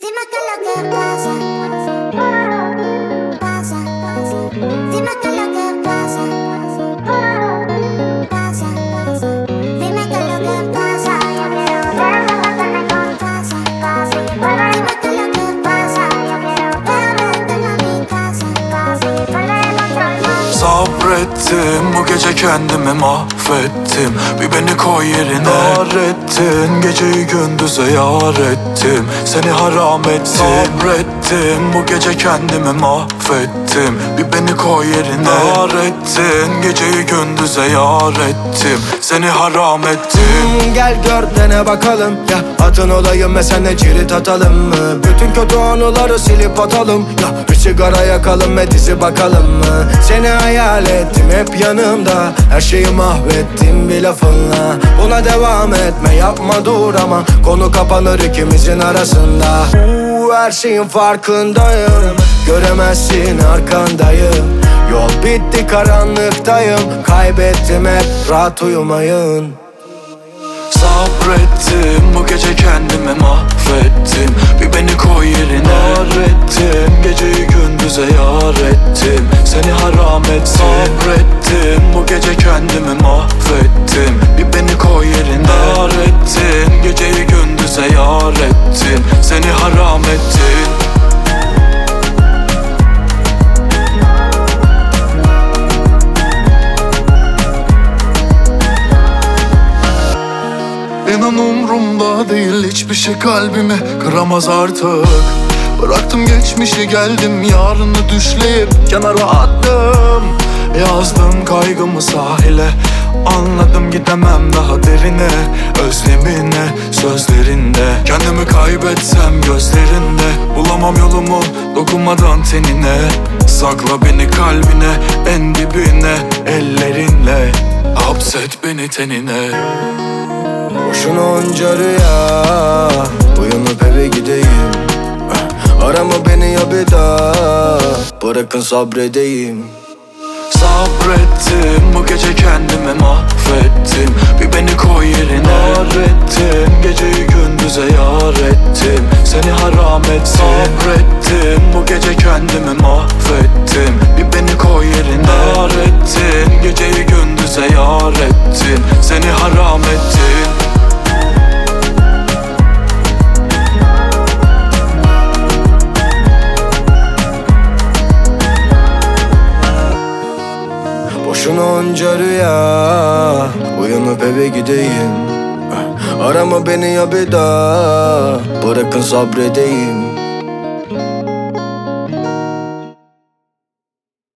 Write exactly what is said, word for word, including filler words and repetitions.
Dime qué es lo que pasa, pasa, dime qué es lo que pasa, pasa, dime qué es lo que pasa, yo quiero verme cuando me pasa, pasa, dime qué es lo que pasa, yo quiero verme dentro de mi casa, pasa, Sabrettim, bu gece kendimi mahvettim. Bir beni koy yerine. Dar ettin, geceyi gündüze yar ettim. Seni haram ettim. Sabrettim, bu gece kendimi mahvettim. Bir beni koy yerine. Dar ettin, geceyi gündüze yar ettim. Seni haram ettim. Gel gör dene bakalım ya, atın olayım ve senle cirit atalım mı? Bütün kötü anıları silip atalım ya, bir sigara yakalım ve dizi bakalım mı? Seni hayal ettim hep yanımda, her şeyi mahvettim bir lafınla. Buna devam etme, yapma dur ama konu kapanır ikimizin arasında. Uuu, her şeyin farkındayım, göremezsin arkandayım. Yol bitti karanlıktayım, kaybettim hep rahat uyumayın. Sabrettim, bu gece kendimi mahvettim. Bir beni koy yerine. Dar ettim, geceyi gündüze yar ettim. Seni haram ettim. Sabrettim, bu gece kendimi mahvettim. Bir beni koy yerine. Dar ettin, geceyi gündüze yar ettin. Seni haram ettin. İnan umrumda değil hiçbir şey, kalbimi kıramaz artık. Bıraktım geçmişi, geldim yarını düşleyip kenara attım. Yazdım kaygımı sahile, anladım gidemem daha derine. Özlemine, sözlerinde, kendimi kaybetsem gözlerinde. Bulamam yolumu dokunmadan tenine. Sakla beni kalbine, en dibine ellerinle. Hapset beni tenine. Boşuna onca rüya, uyanıp eve gideyim. Arama beni ya bir daha, bırakın sabredeyim. Sabrettim, bu gece kendimi mahvettim. Bir beni koy yerine. Dar ettim, geceyi gündüze yar ettim. Seni haram ettim. Sabrettim, bu gece kendimi mahvettim. Bir beni koy yerine. Dar ettin, geceyi gündüze yar ettin. Seni haram ettin. Boşuna onca rüya, uyanıp eve gideyim. Arama beni ya bir daha, bırakın sabredeyim.